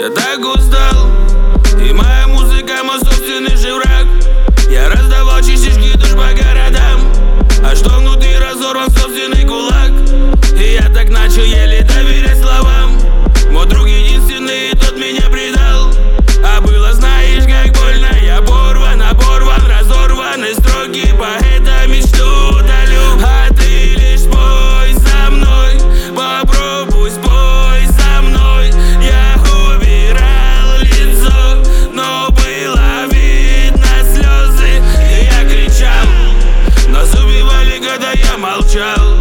Я так устал, и моя музыка мой собственный же враг. Я раздавал частички душ по городам, а что внутри разорван собственный кулак. И я так начал еле доверять словам. Мой друг единственный, и тот меня предал. А было, знаешь, как больно. Я оборван, разорван, и строки поэта мечту далю. А ты лишь спой со мной, попробуй спой со мной. Я убирал лицо, но было видно слезы. И я кричал, нас убивали, когда я молчал.